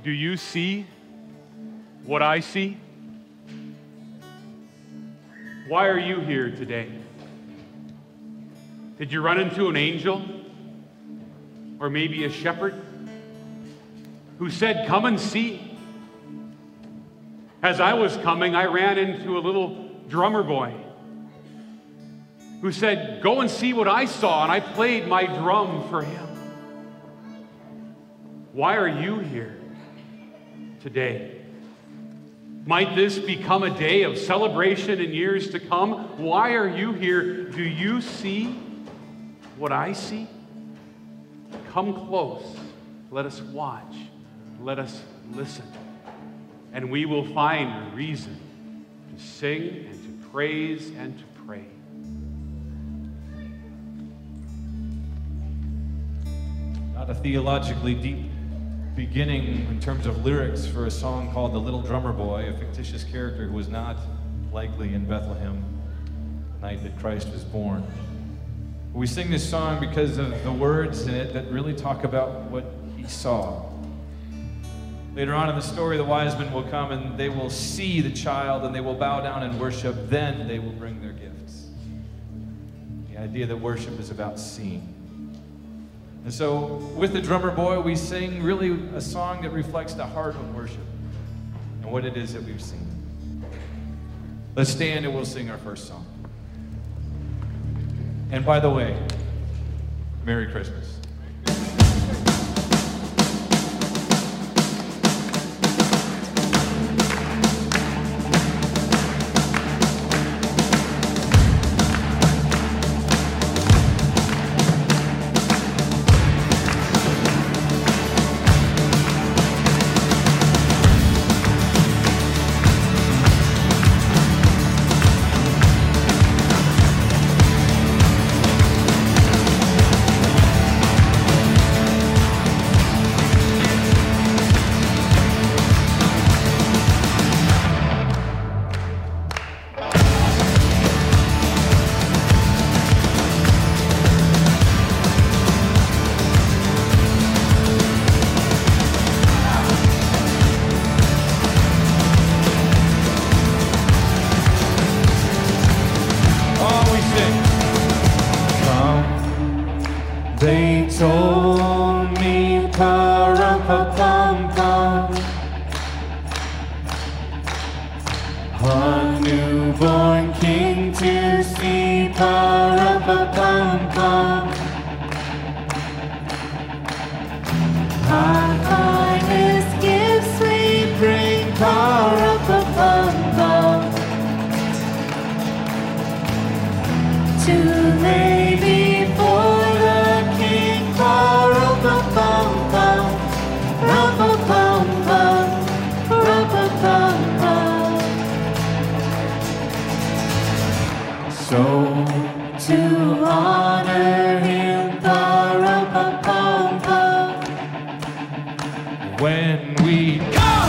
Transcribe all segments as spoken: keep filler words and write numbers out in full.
Do you see what I see? Why are you here today? Did you run into an angel? Or maybe a shepherd who said, "Come and see"? As I was coming, I ran into a little drummer boy who said, "Go and see what I saw," and I played my drum for him. Why are you here today? Might this become a day of celebration in years to come? Why are you here? Do you see what I see? Come close. Let us watch. Let us listen. And we will find a reason to sing and to praise and to pray. Not a theologically deep beginning in terms of lyrics for a song called The Little Drummer Boy, a fictitious character who was not likely in Bethlehem the night that Christ was born. We sing this song because of the words in it that really talk about what he saw. Later on in the story, the wise men will come and they will see the child and they will bow down and worship. Then they will bring their gifts. The idea that worship is about seeing. And so with the drummer boy, we sing really a song that reflects the heart of worship and what it is that we've seen. Let's stand and we'll sing our first song. And by the way, Merry Christmas. They told me, pa-rum-pa-pum-pum, a newborn king to see, pa-rum-pa-pum-pum. Our finest gifts we bring, pa-rum-pa-pum-pum, to lay before Rum-pa-pum-pum, rum-pa-pum-pum, rum-pa-pum-pum. So to honor him, pa-rum-pa-pum-pum, when we come.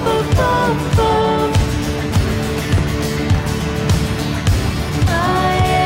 I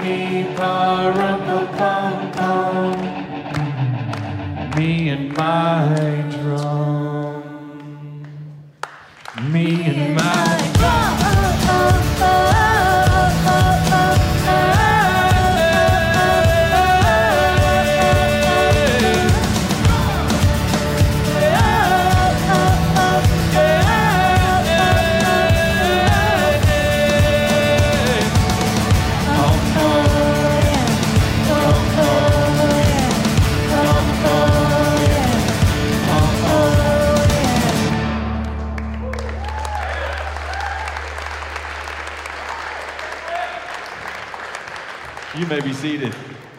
pa-rum-pa-pum-pum. Me and my drum. Me and my drum. You may be seated.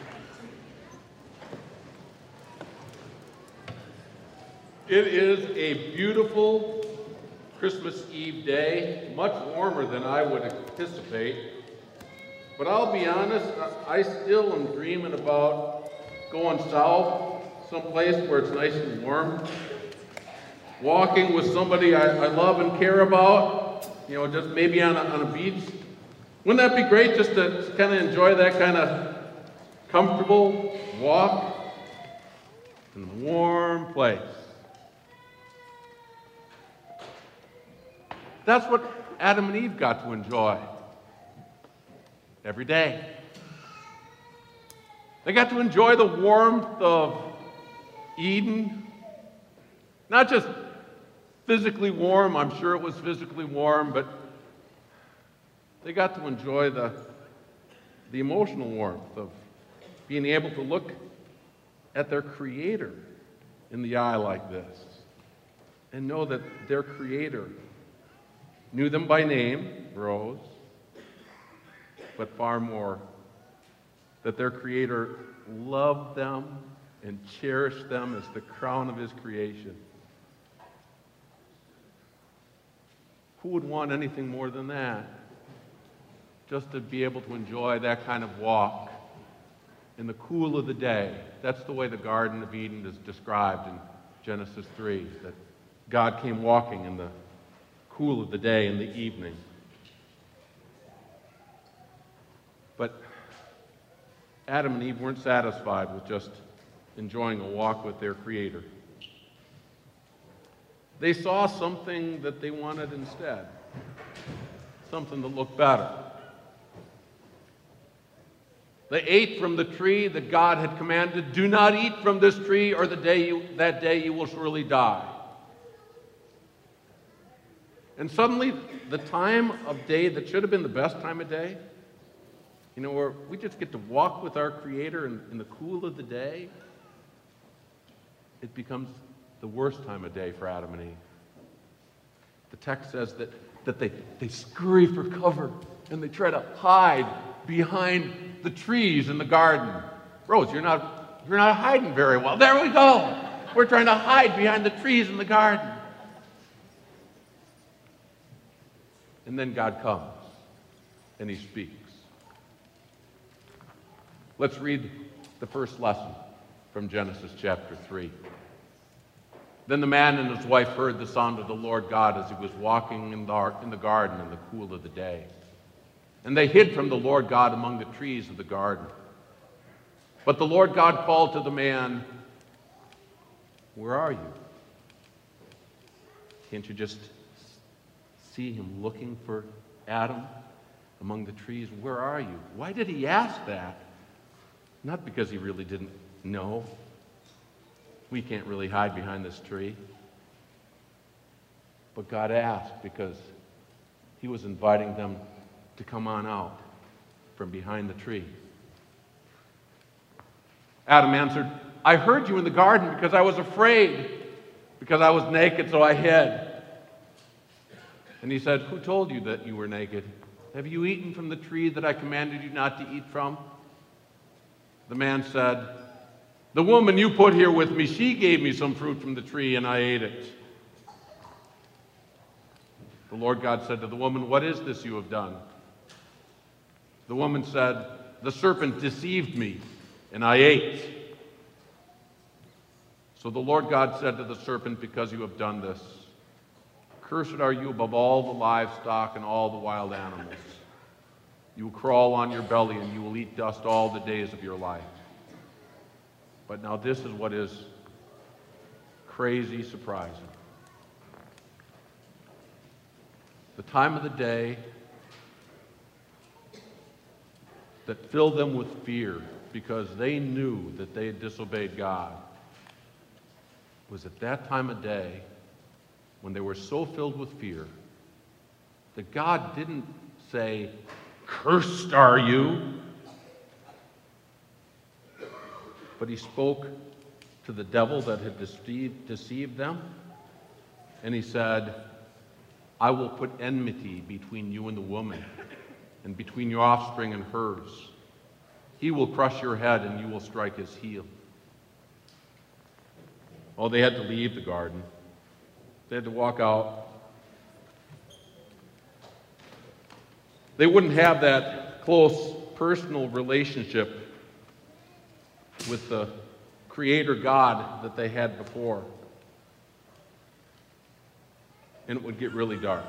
It is a beautiful Christmas Eve day, much warmer than I would anticipate. But I'll be honest, I still am dreaming about going south, someplace where it's nice and warm, walking with somebody I, I love and care about, you know, just maybe on a, on a beach. Wouldn't that be great, just to kind of enjoy that kind of comfortable walk in a warm place? That's what Adam and Eve got to enjoy every day. They got to enjoy the warmth of Eden. Not just physically warm, I'm sure it was physically warm, but they got to enjoy the, the emotional warmth of being able to look at their Creator in the eye like this and know that their Creator knew them by name, Rose, but far more, that their Creator loved them and cherished them as the crown of His creation. Who would want anything more than that? Just to be able to enjoy that kind of walk in the cool of the day. That's the way the Garden of Eden is described in Genesis three, that God came walking in the cool of the day, in the evening. But Adam and Eve weren't satisfied with just enjoying a walk with their Creator. They saw something that they wanted instead, something that looked better. They ate from the tree that God had commanded, "Do not eat from this tree, or the day you, that day you will surely die." And suddenly, the time of day that should have been the best time of day, you know, where we just get to walk with our Creator in, in the cool of the day, it becomes the worst time of day for Adam and Eve. The text says that, that they, they scurry for cover and they try to hide behind the trees in the garden. Rose, you're not, you're not hiding very well. There we go. We're trying to hide behind the trees in the garden. And then God comes and He speaks. Let's read the first lesson from Genesis chapter three. Then the man and his wife heard the sound of the Lord God as He was walking in the, in the garden in the cool of the day. And they hid from the Lord God among the trees of the garden. But the Lord God called to the man, "Where are you?" Can't you just see Him looking for Adam among the trees? Where are you? Why did He ask that? Not because He really didn't know. We can't really hide behind this tree. But God asked because He was inviting them to come on out from behind the tree. Adam answered, "I heard you in the garden because I was afraid, because I was naked, so I hid." And He said, "Who told you that you were naked? Have you eaten from the tree that I commanded you not to eat from?" The man said, "The woman you put here with me, she gave me some fruit from the tree, and I ate it." The Lord God said to the woman, "What is this you have done?" The woman said, "The serpent deceived me, and I ate." So the Lord God said to the serpent, "Because you have done this, cursed are you above all the livestock and all the wild animals. You will crawl on your belly and you will eat dust all the days of your life. But now this is what is crazy surprising. The time of the day that filled them with fear because they knew that they had disobeyed God was at that time of day when they were so filled with fear that God didn't say, "Cursed are you," but he spoke to the devil that had deceived, deceived them, and he said, "I will put enmity between you and the woman, and between your offspring and hers. He will crush your head, and you will strike his heel." Oh, they had to leave the garden. They had to walk out. They wouldn't have that close personal relationship with the Creator God that they had before. And it would get really dark.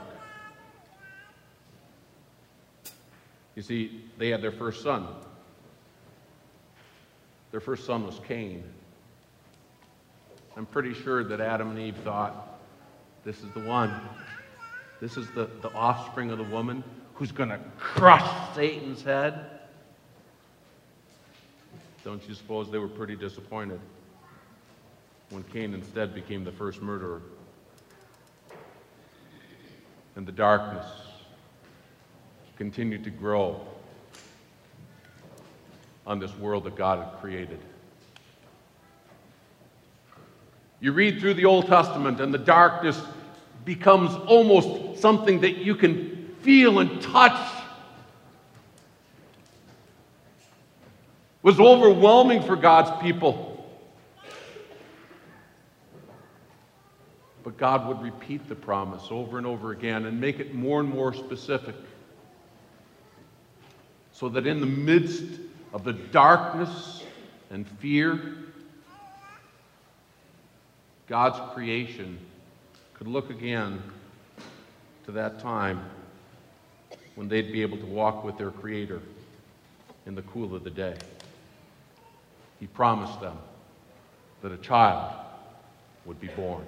You see, they had their first son. Their first son was Cain. I'm pretty sure that Adam and Eve thought, this is the one. This is the, the offspring of the woman who's going to crush Satan's head. Don't you suppose they were pretty disappointed when Cain instead became the first murderer? And the darkness continued to grow on this world that God had created. You read through the Old Testament and the darkness becomes almost something that you can feel and touch. It was overwhelming for God's people. But God would repeat the promise over and over again and make it more and more specific, so that in the midst of the darkness and fear, God's creation could look again to that time when they'd be able to walk with their Creator in the cool of the day. He promised them that a child would be born.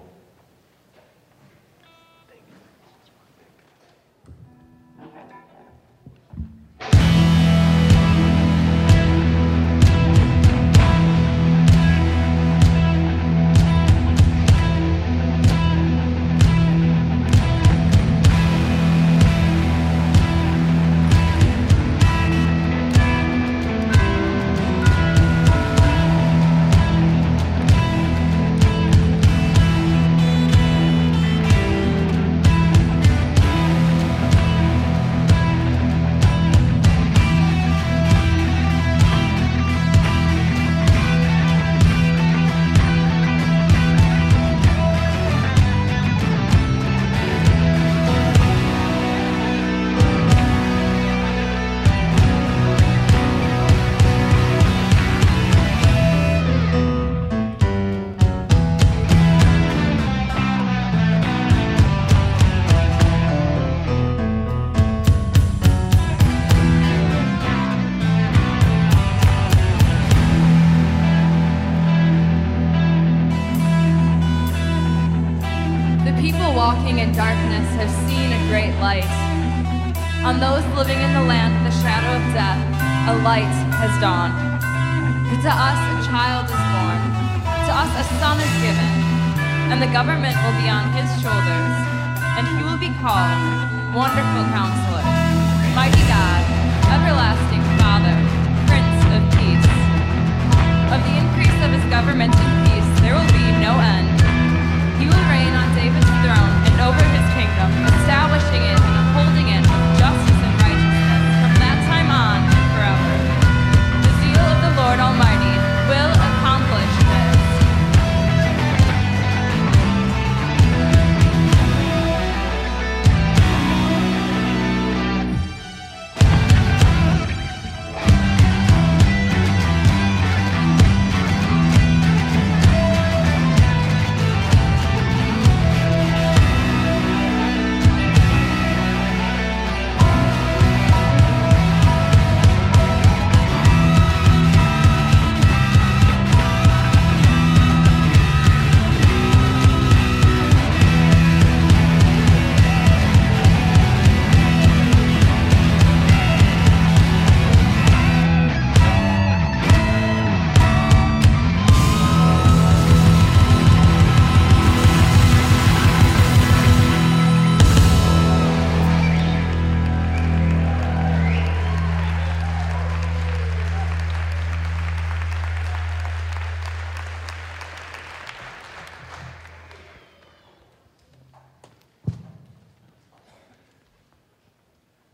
walking in darkness have seen a great light. On those living in the land of the shadow of death, a light has dawned. For to us a child is born, to us a son is given, and the government will be on his shoulders, and he will be called Wonderful Counselor, Mighty God, Everlasting Father, Prince of Peace. Of the increase of his government and peace there will be no end. He will reign on David's throne and over his kingdom, establishing it and upholding it with justice and righteousness from that time on and forever. The zeal of the Lord Almighty will accomplish this.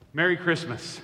Merry Christmas.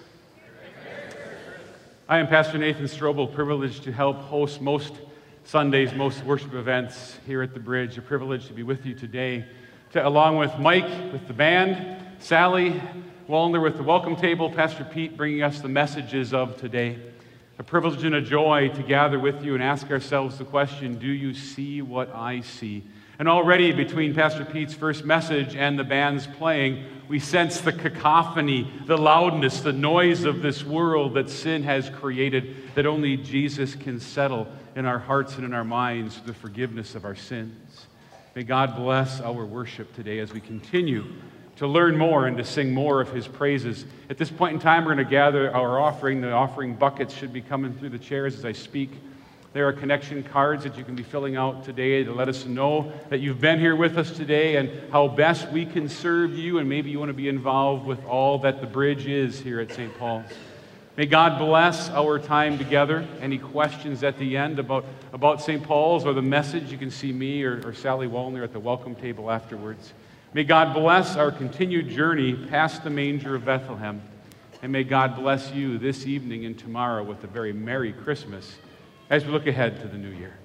I am Pastor Nathan Strobel, privileged to help host most Sundays, most worship events here at the Bridge. A privilege to be with you today, to, along with Mike with the band, Sally Wallner with the welcome table, Pastor Pete bringing us the messages of today. A privilege and a joy to gather with you and ask ourselves the question, do you see what I see? And already between Pastor Pete's first message and the band's playing, we sense the cacophony, the loudness, the noise of this world that sin has created, that only Jesus can settle in our hearts and in our minds for the forgiveness of our sins. May God bless our worship today as we continue to learn more and to sing more of His praises. At this point in time, we're going to gather our offering. The offering buckets should be coming through the chairs as I speak. There are connection cards that you can be filling out today to let us know that you've been here with us today and how best we can serve you, and maybe you want to be involved with all that the Bridge is here at Saint Paul's. May God bless our time together. Any questions at the end about, about Saint Paul's or the message, you can see me or, or Sally Wallner at the welcome table afterwards. May God bless our continued journey past the manger of Bethlehem. And may God bless you this evening and tomorrow with a very Merry Christmas as we look ahead to the new year.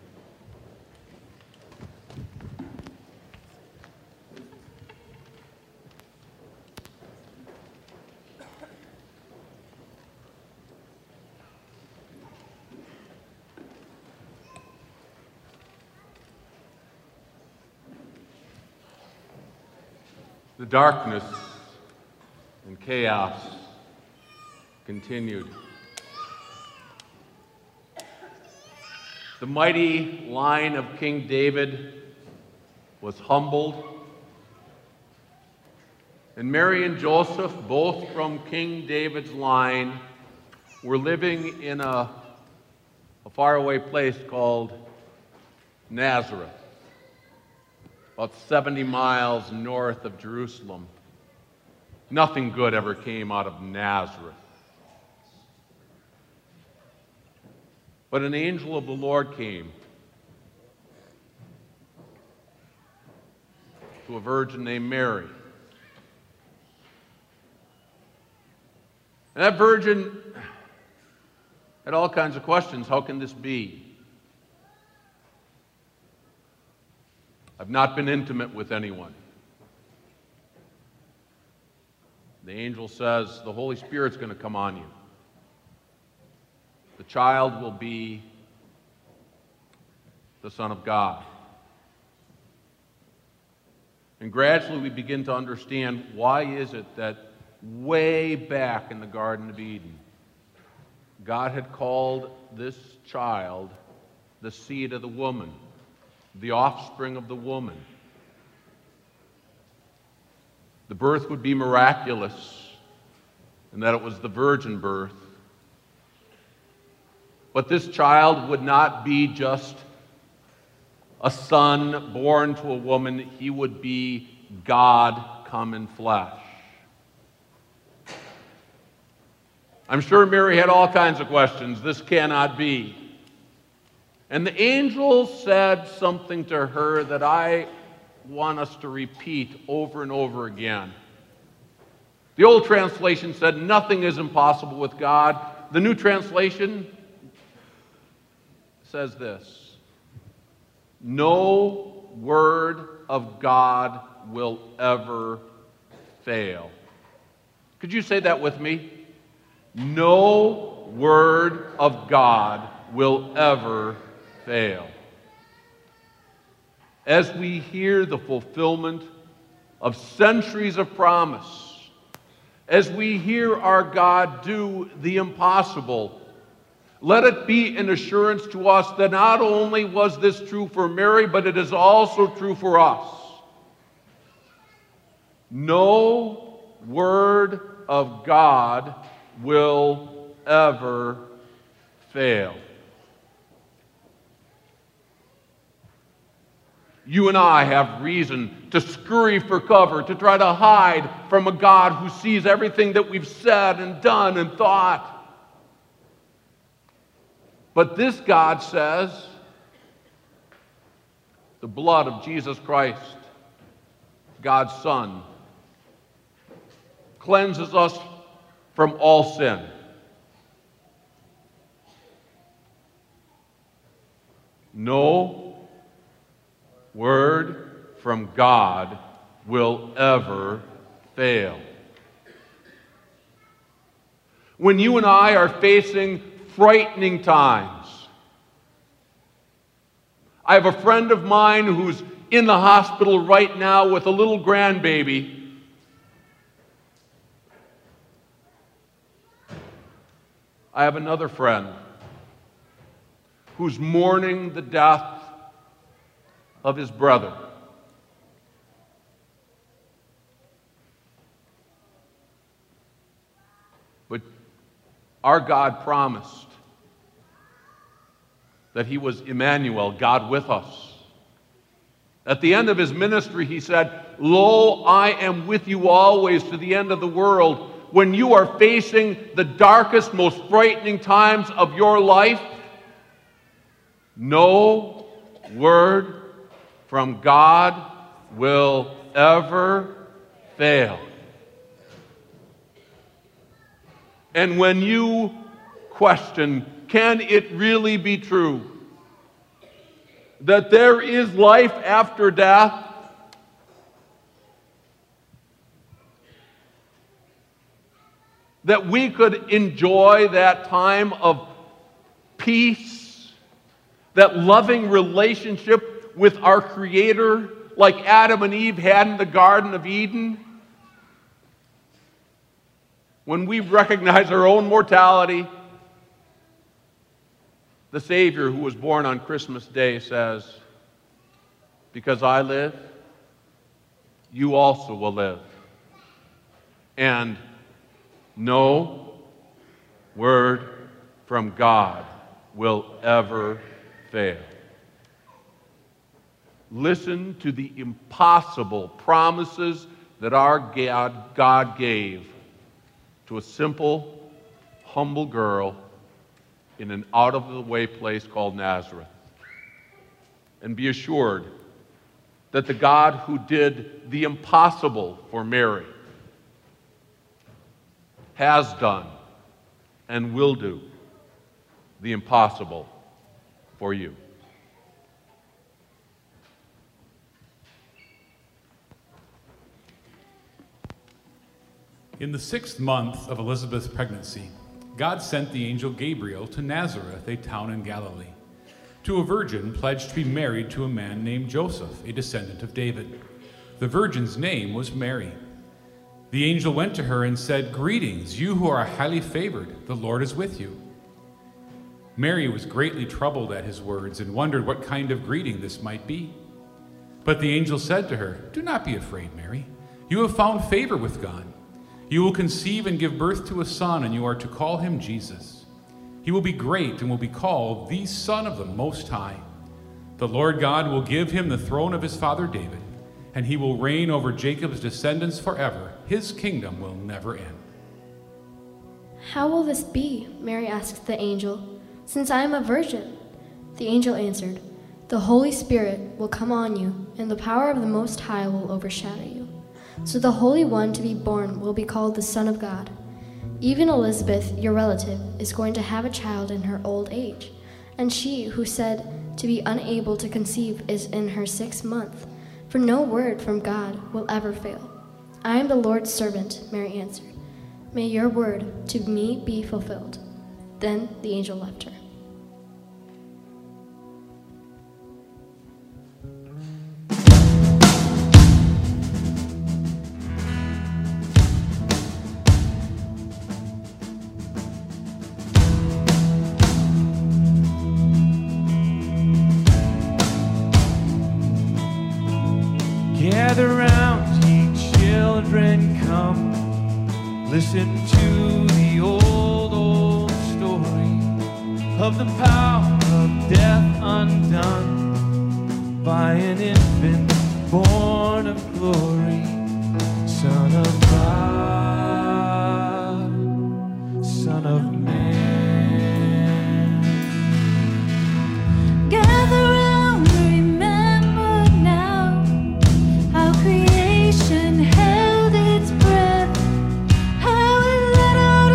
The darkness and chaos continued. The mighty line of King David was humbled, and Mary and Joseph, both from King David's line, were living in a, a faraway place called Nazareth, about seventy miles north of Jerusalem. Nothing good ever came out of Nazareth. But an angel of the Lord came to a virgin named Mary. And that virgin had all kinds of questions. How can this be? I've not been intimate with anyone. The angel says, the Holy Spirit's going to come on you. The child will be the Son of God. And gradually we begin to understand, why is it that way back in the Garden of Eden, God had called this child the seed of the woman, the offspring of the woman. The birth would be miraculous, and that it was the virgin birth. But this child would not be just a son born to a woman. He would be God come in flesh. I'm sure Mary had all kinds of questions. This cannot be. And the angel said something to her that I want us to repeat over and over again. The old translation said, nothing is impossible with God. The new translation says this: no word of God will ever fail. Could you say that with me? No word of God will ever fail. As we hear the fulfillment of centuries of promise, as we hear our God do the impossible, let it be an assurance to us that not only was this true for Mary, but it is also true for us. No word of God will ever fail. You and I have reason to scurry for cover, to try to hide from a God who sees everything that we've said and done and thought. But this God says, the blood of Jesus Christ, God's Son, cleanses us from all sin. No word from God will ever fail. When you and I are facing frightening times, I have a friend of mine who's in the hospital right now with a little grandbaby. I have another friend who's mourning the death of his brother. But our God promised that he was Emmanuel, God with us. At the end of his ministry, he said, "Lo, I am with you always to the end of the world." When you are facing the darkest, most frightening times of your life, no word from God will ever fail. And when you question, can it really be true that there is life after death? That we could enjoy that time of peace, that loving relationship with our Creator like Adam and Eve had in the Garden of Eden? When we recognize our own mortality, the Savior who was born on Christmas Day says, "Because I live, you also will live." And no word from God will ever fail. Listen to the impossible promises that our God, God gave to a simple, humble girl in an out-of-the-way place called Nazareth. And be assured that the God who did the impossible for Mary has done and will do the impossible for you. In the sixth month of Elizabeth's pregnancy, God sent the angel Gabriel to Nazareth, a town in Galilee, to a virgin pledged to be married to a man named Joseph, a descendant of David. The virgin's name was Mary. The angel went to her and said, "Greetings, you who are highly favored, the Lord is with you." Mary was greatly troubled at his words and wondered what kind of greeting this might be. But the angel said to her, "Do not be afraid, Mary. You have found favor with God. You will conceive and give birth to a son, and you are to call him Jesus. He will be great and will be called the Son of the Most High. The Lord God will give him the throne of his father David, and he will reign over Jacob's descendants forever. His kingdom will never end." "How will this be?" Mary asked the angel, "since I am a virgin?" The angel answered, "The Holy Spirit will come on you, and the power of the Most High will overshadow you. So the Holy One to be born will be called the Son of God. Even Elizabeth, your relative, is going to have a child in her old age, and she who said to be unable to conceive is in her sixth month, for no word from God will ever fail. I am the Lord's servant," Mary answered. "May your word to me be fulfilled." Then the angel left her. Gather round, ye children, come. Listen to the old, old story of the power of death undone by an infant born of glory, Son of God, Son of Man. Gather round, remember now how creation held its breath, how it let out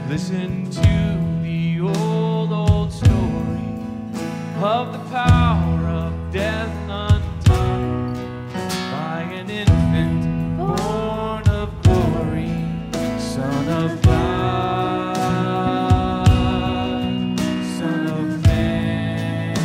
Listen to the old, old story of the power of death undone by an infant born of glory, Son of God, Son of Man.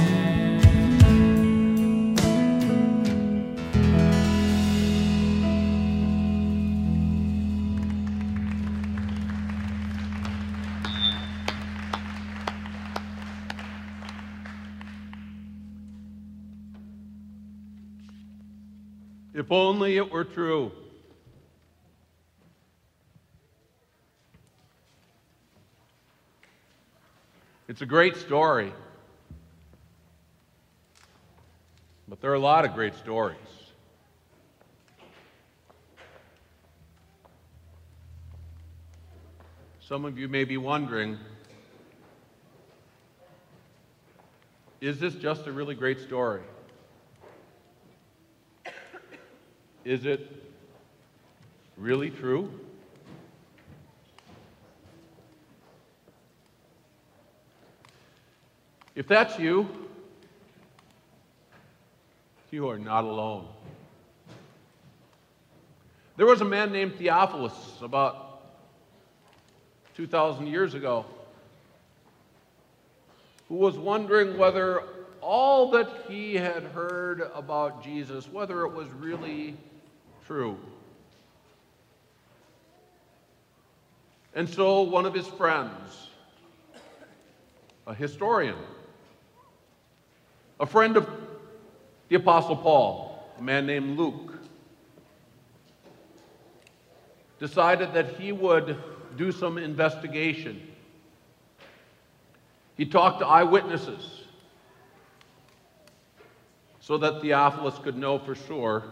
If only it were true. It's a great story. But there are a lot of great stories. Some of you may be wondering, is this just a really great story? Is it really true? If that's you, you are not alone. There was a man named Theophilus about two thousand years ago who was wondering whether all that he had heard about Jesus, whether it was really true. And so one of his friends, a historian, a friend of the Apostle Paul, a man named Luke, decided that he would do some investigation. He talked to eyewitnesses so that Theophilus could know for sure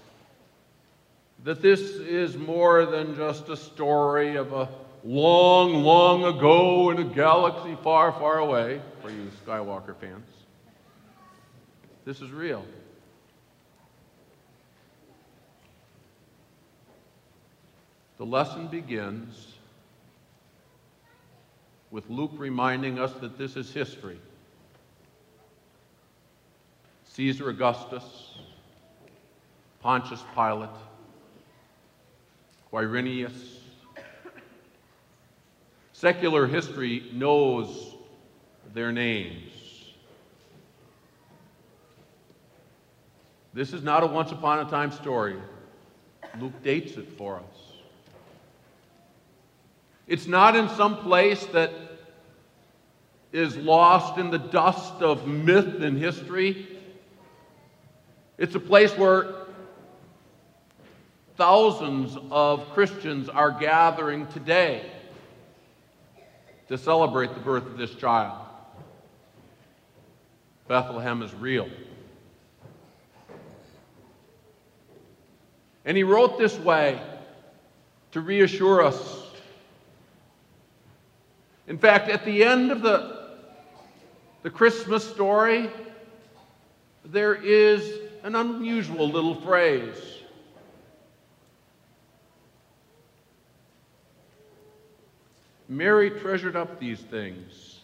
that this is more than just a story of a long, long ago in a galaxy far, far away, for you Skywalker fans. This is real. The lesson begins with Luke reminding us that this is history. Caesar Augustus, Pontius Pilate, Quirinius. Secular history knows their names. This is not a once upon a time story. Luke dates it for us. It's not in some place that is lost in the dust of myth and history. It's a place where thousands of Christians are gathering today to celebrate the birth of this child. Bethlehem is real. And he wrote this way to reassure us. In fact, at the end of the, the Christmas story, there is an unusual little phrase. Mary treasured up these things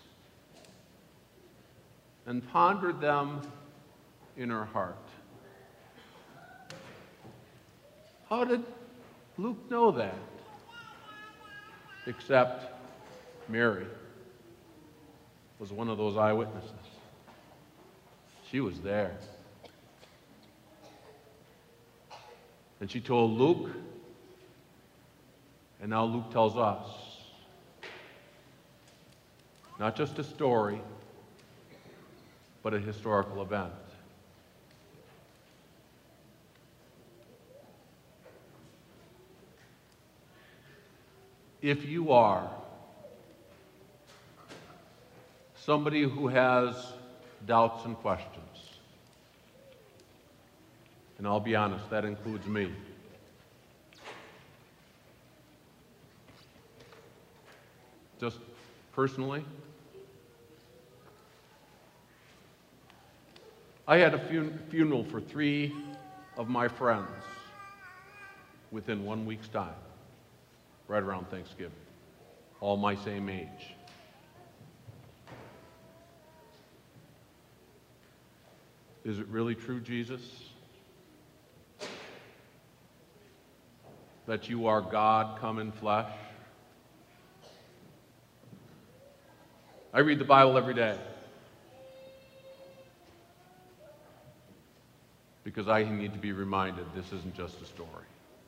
and pondered them in her heart. How did Luke know that? Except Mary was one of those eyewitnesses. She was there. And she told Luke, and now Luke tells us. Not just a story, but a historical event. If you are somebody who has doubts and questions, and I'll be honest, that includes me. Just personally, I had a fun- funeral for three of my friends within one week's time, right around Thanksgiving. all my same age. Is it really true, Jesus, that you are God come in flesh? I read the Bible every day because I need to be reminded this isn't just a story.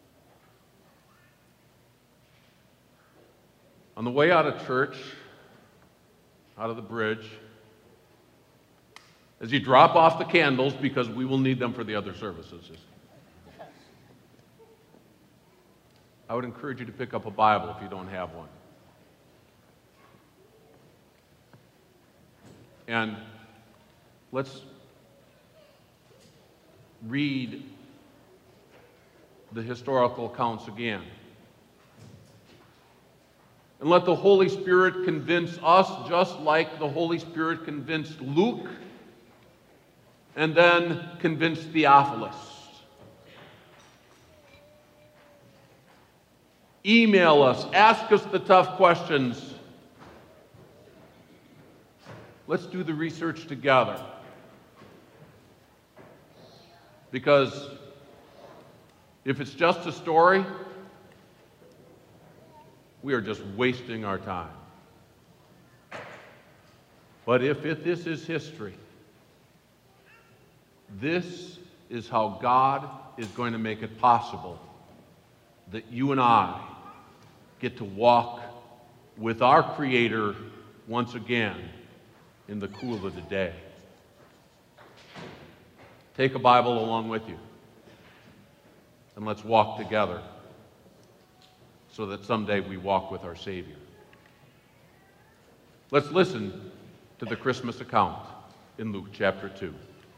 On the way out of church, out of the bridge, as you drop off the candles, because we will need them for the other services, I would encourage you to pick up a Bible if you don't have one. And let's read the historical accounts again. And let the Holy Spirit convince us, just like the Holy Spirit convinced Luke and then convinced Theophilus. Email us, ask us the tough questions. Let's do the research together. Because if it's just a story, we are just wasting our time. But if it, this is history, this is how God is going to make it possible that you and I get to walk with our Creator once again in the cool of the day. Take a Bible along with you, and let's walk together so that someday we walk with our Savior. Let's listen to the Christmas account in Luke chapter two.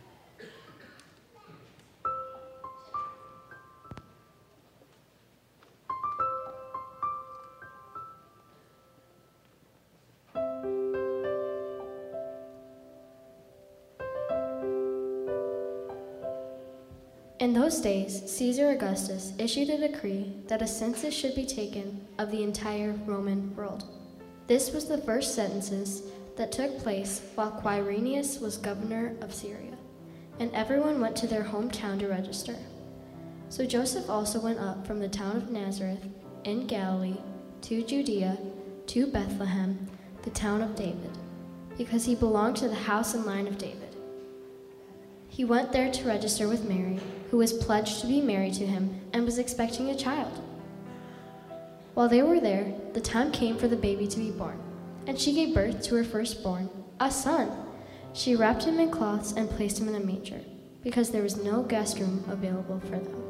In those days, Caesar Augustus issued a decree that a census should be taken of the entire Roman world. This was the first census that took place while Quirinius was governor of Syria, and everyone went to their hometown to register. So Joseph also went up from the town of Nazareth in Galilee to Judea to Bethlehem, the town of David, because he belonged to the house and line of David. He went there to register with Mary, who was pledged to be married to him and was expecting a child. While they were there, the time came for the baby to be born, and she gave birth to her firstborn, a son. She wrapped him in cloths and placed him in a manger, because there was no guest room available for them.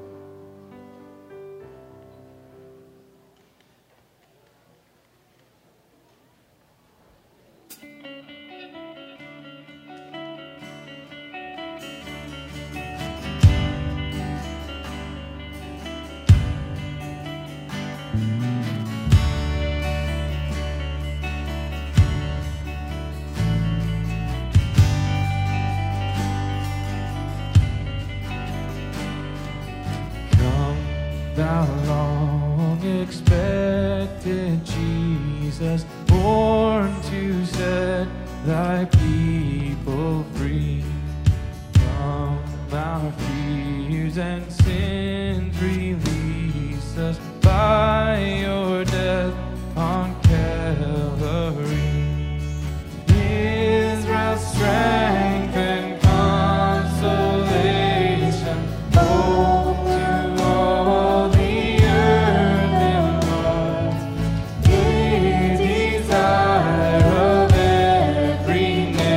Thou long expected Jesus, born to set thy people free from our fears and sins. Release us by your death on Calvary. Israel's strength and consolation, hope to all the earth imparts, the desire of every nation.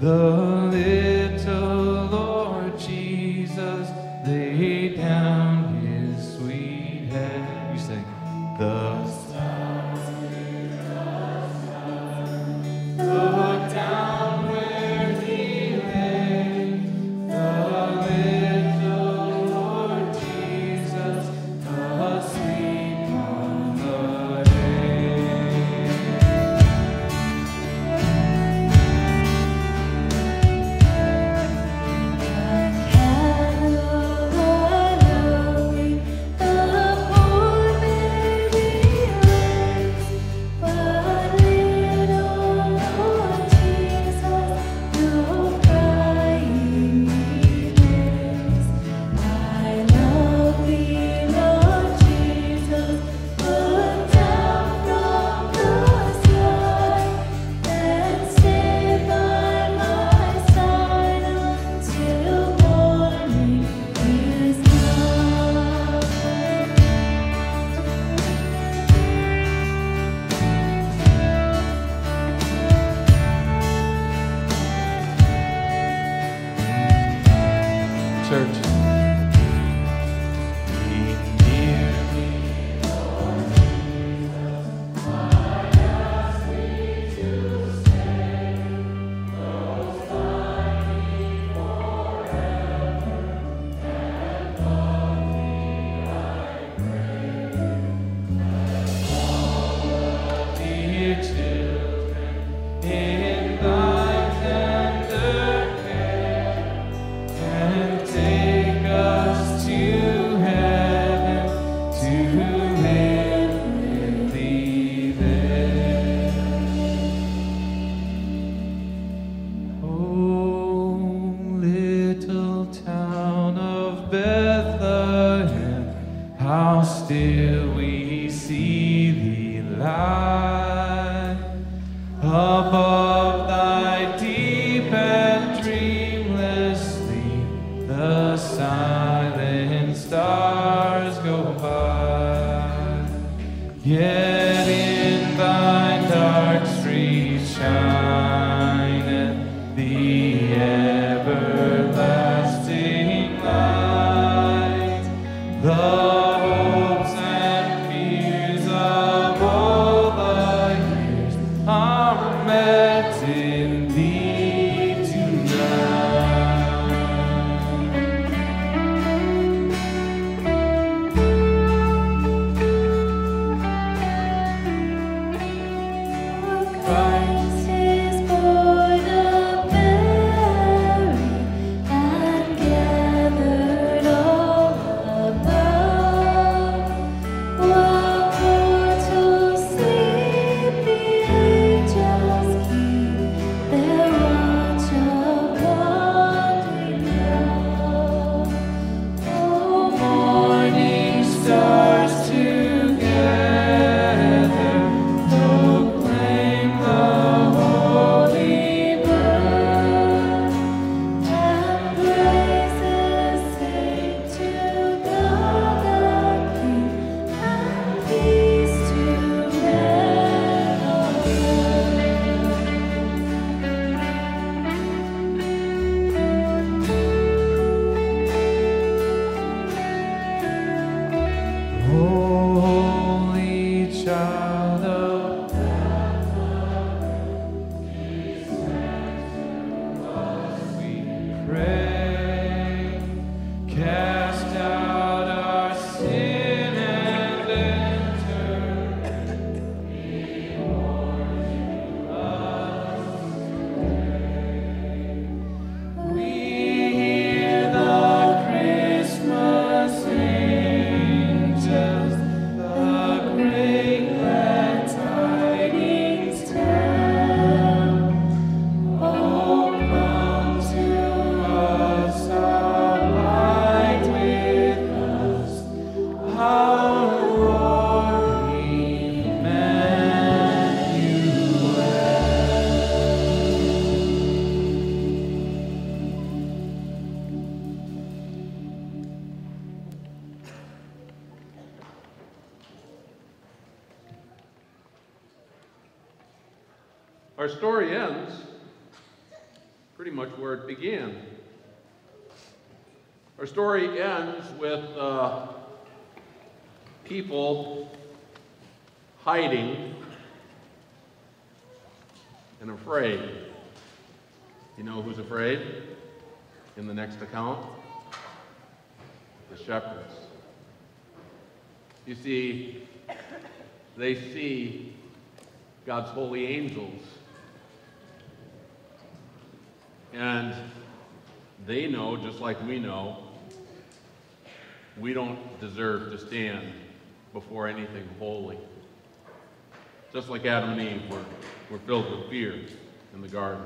The little Lord Jesus laid down his sweet head. You say, the stars in the sky look down where he lay. The little Lord Jesus asleep on the hay. Church. Be near me, Lord Jesus. I ask thee to stay close by me forever, and love thee, I pray. Let all of dear children in thy tender care, and take us to heaven to live with thee there. Oh, little town of Bethlehem, how still we see thee lie above thy deep and dreamless sleep. The silent stars go by, yet in thy dark streets shineth the everlasting light. The hopes and fears of all the years are met in thee tonight. Christ is born of Mary, and gathered all above. While mortals sleep, the angels keep their watch upon me now. Oh, Morning stars together proclaim the holy birth, and praises sing to God the King, and peace to men on holy child of we pray. Cast out our sin and enter we hear the Christmas angels, the great glad tidings tell. Oh, come to us, abide with us, our Lord Emmanuel. Our story ends pretty much where it began. Our story ends with uh, people hiding and afraid. You know who's afraid in the next account? The shepherds. You see, they see God's holy angels, and they know, just like we know, we don't deserve to stand before anything holy. Just like Adam and Eve were, were filled with fear in the garden.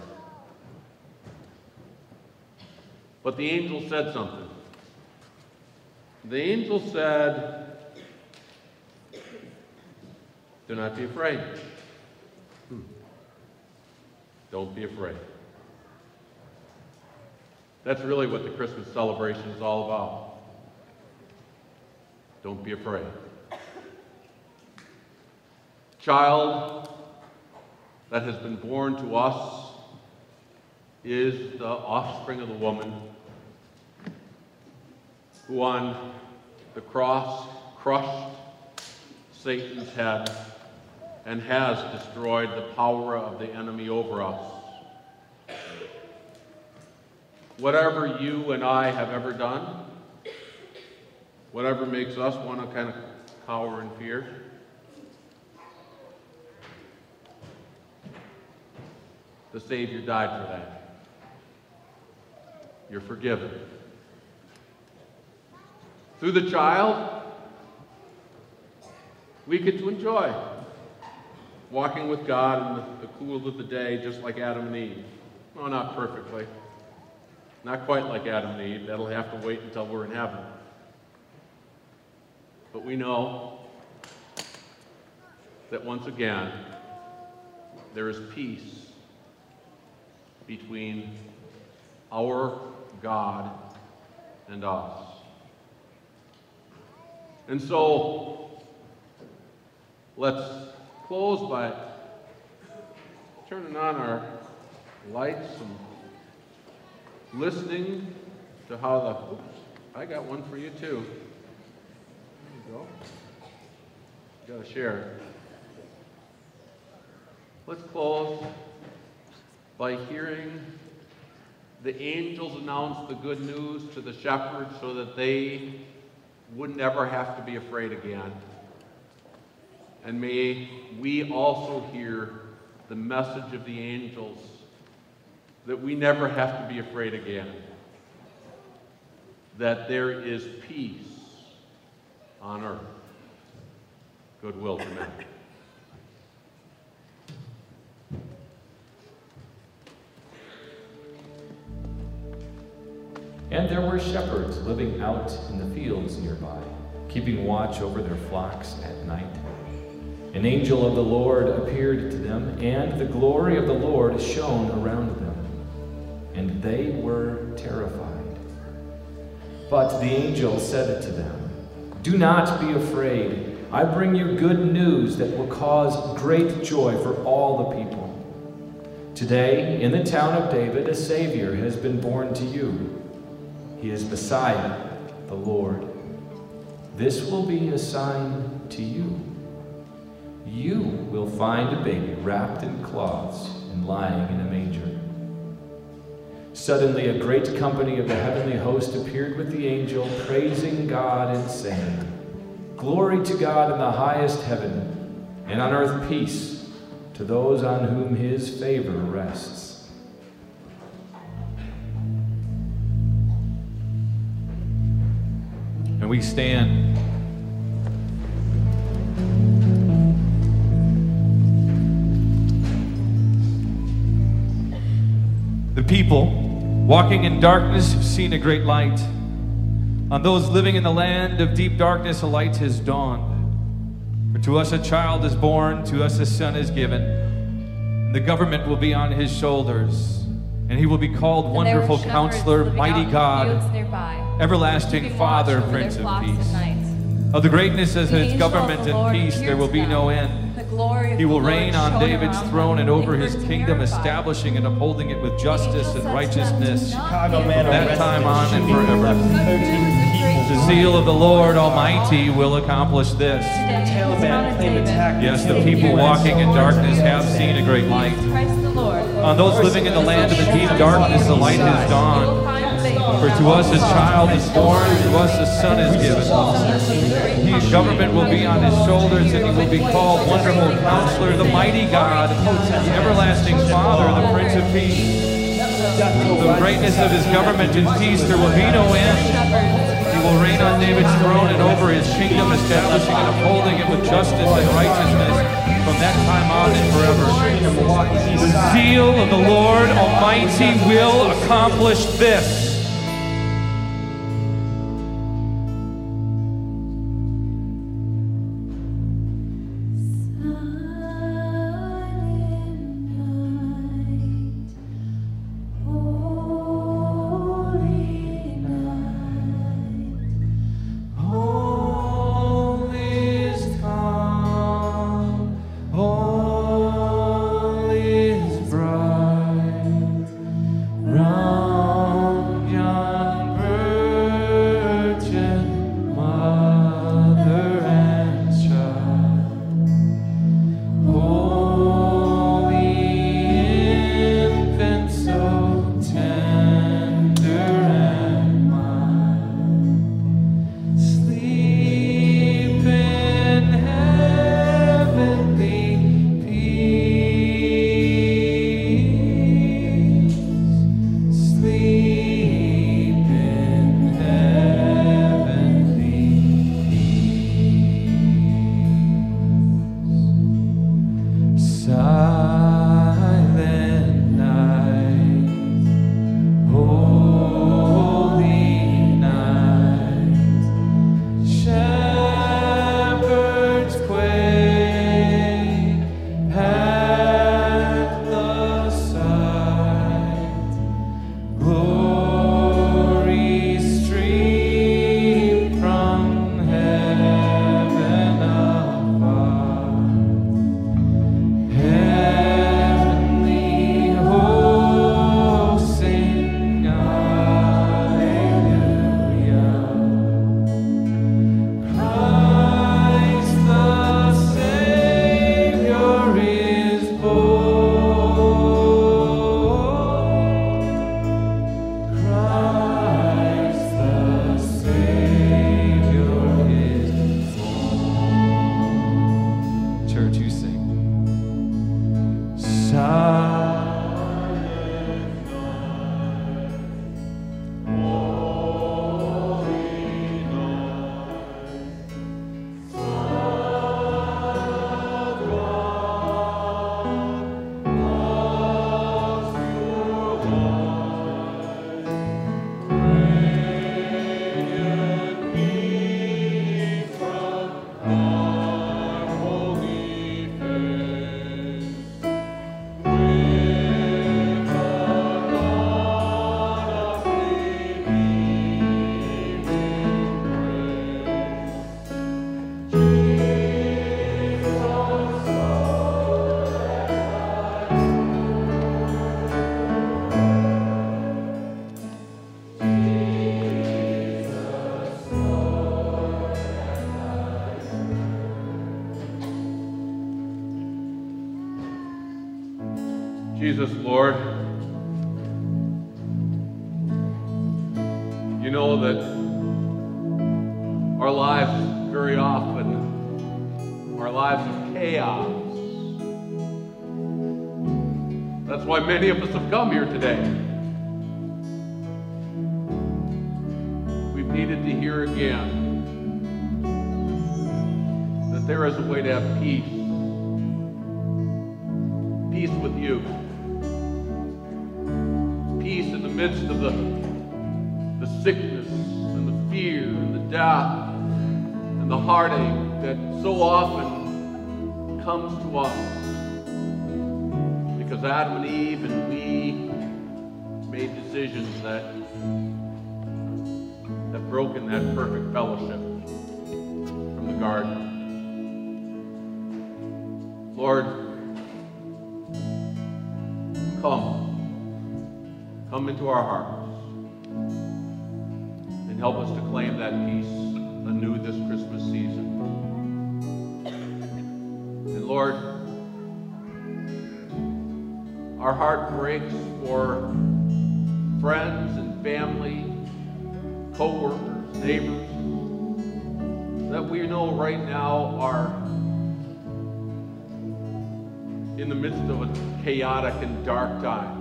But the angel said something. The angel said, do not be afraid. Hmm. Don't be afraid. That's really what the Christmas celebration is all about. Don't be afraid. Child that has been born to us is the offspring of the woman who on the cross crushed Satan's head and has destroyed the power of the enemy over us. Whatever you and I have ever done, whatever makes us want to kind of cower in fear, the Savior died for that. You're forgiven. Through the child, we get to enjoy walking with God in the, the cool of the day, just like Adam and Eve. No, not perfectly. Not quite like Adam and Eve. That'll have to wait until we're in heaven. But we know that once again, there is peace between our God and us. And so, let's close by turning on our lights and listening to how the, oops, I got one for you too. There you go. You gotta share. Let's close by hearing the angels announce the good news to the shepherds so that they would never have to be afraid again. And may we also hear the message of the angels that we never have to be afraid again. That there is peace on earth, goodwill to men. And there were shepherds living out in the fields nearby, keeping watch over their flocks at night. An angel of the Lord appeared to them, and the glory of the Lord shone around them, and they were terrified. But the angel said to them, "Do not be afraid. I bring you good news that will cause great joy for all the people. Today, in the town of David, a Savior has been born to you. He is Messiah, the Lord. This will be a sign to you. You will find a baby wrapped in cloths and lying in a manger." Suddenly a great company of the heavenly host appeared with the angel, praising God and saying, "Glory to God in the highest heaven, and on earth peace to those on whom his favor rests." And we stand. The people walking in darkness have seen a great light. On those living in the land of deep darkness, a light has dawned. For to us a child is born, to us a son is given, and the government will be on his shoulders. And he will be called And there were Wonderful shepherds Counselor, living out Mighty in the God, fields nearby, Everlasting keeping Father, watch over Prince their of flocks at Peace. night. Of the greatness of The his angel of government the and Lord peace appeared there will to be them. no end. The glory of He will the Lord reign on shone David's around throne them. and over They his were kingdom, terrified. establishing and upholding it with justice and righteousness. Chicago man From that arrested, time on and shooting forever. left thirteen people. The zeal of the Lord Almighty will accomplish this. Taliban claimed attack. Yes, the people walking in darkness have seen a great light. Christ the Lord. On those living in the land of the deep darkness, the light has dawned. For to us a child is born, to us a son is given. His government will be on his shoulders, and he will be called Wonderful Counselor, the Mighty God, the Everlasting Father, the Prince of Peace. The greatness of his government and peace, there will be no end. He will reign on David's throne and over his kingdom, establishing and upholding it with justice and righteousness from that time on and forever. The zeal of the Lord Almighty will accomplish this. Jesus, Lord, you know that our lives very often are lives of chaos. That's why many of us have come here today. We've needed to hear again that there is a way to have peace. Peace with you. Peace in the midst of the, the sickness and the fear and the death and the heartache that so often comes to us because Adam and Eve and we made decisions that have broken that perfect fellowship from the garden. Lord, come. Come into our hearts and help us to claim that peace anew this Christmas season. And Lord, our heart breaks for friends and family, co-workers, neighbors, that we know right now are in the midst of a chaotic and dark time.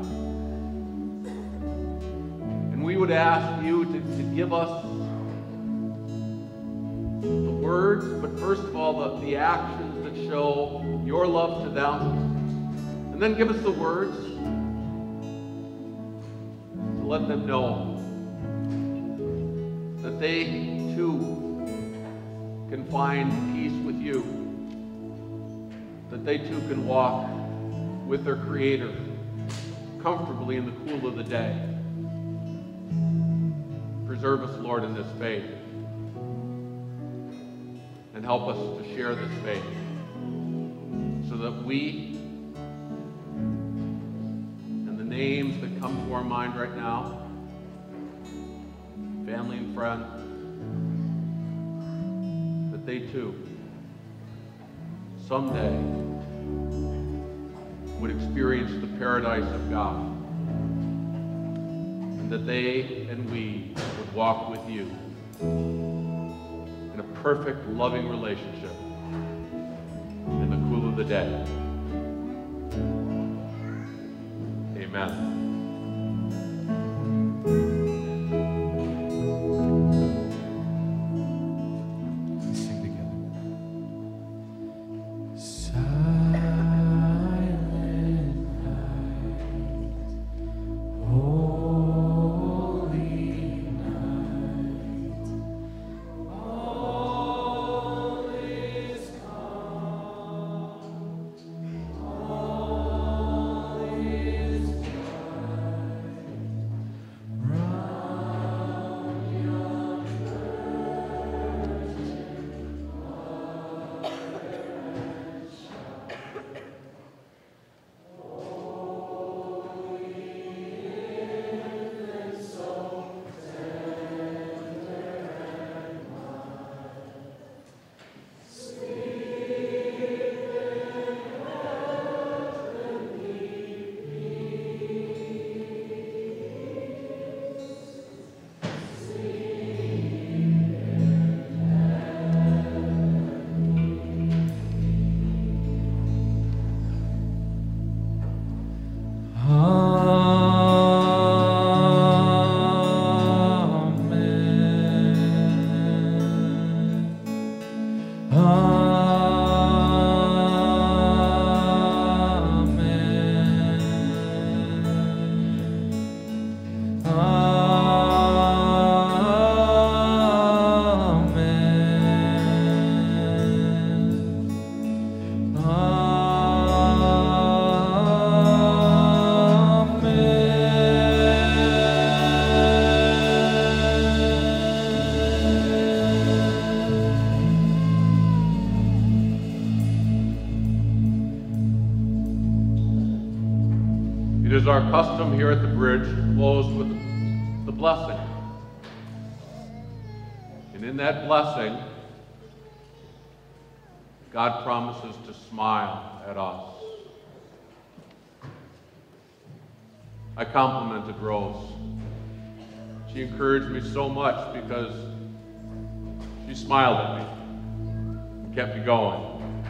And we would ask you to, to give us the words, but first of all, the, the actions that show your love to them. And then give us the words to let them know that they too can find peace with you, that they too can walk with their Creator comfortably in the cool of the day. Preserve us, Lord, in this faith, and help us to share this faith so that we and the names that come to our mind right now, family and friends, that they too someday would experience the paradise of God, and that they and we would walk with you in a perfect, loving relationship in the cool of the day. Amen. It is our custom here at the bridge to close with the blessing. And in that blessing, God promises to smile at us. I complimented Rose. She encouraged me so much because she smiled at me and kept me going.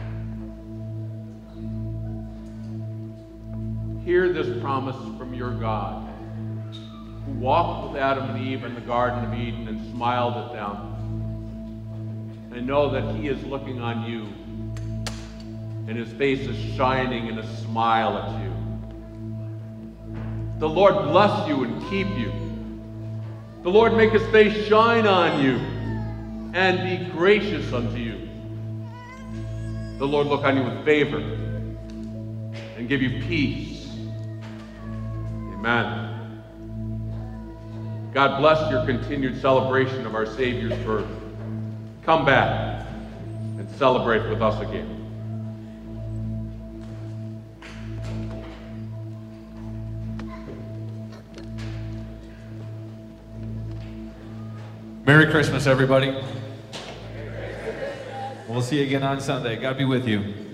Hear this promise from your God, who walked with Adam and Eve in the Garden of Eden and smiled at them. And know that he is looking on you, and his face is shining in a smile at you. The Lord bless you and keep you. The Lord make his face shine on you and be gracious unto you. The Lord look on you with favor and give you peace. Amen. God bless your continued celebration of our Savior's birth. Come back and celebrate with us again. Merry Christmas, everybody. We'll see you again on Sunday. God be with you.